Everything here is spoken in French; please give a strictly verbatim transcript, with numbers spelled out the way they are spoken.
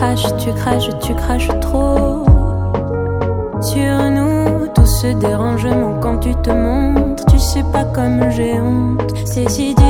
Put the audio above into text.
craches, tu craches, tu craches trop sur nous. Tout ce dérangement quand tu te montres, tu sais pas comme j'ai honte. C'est si difficile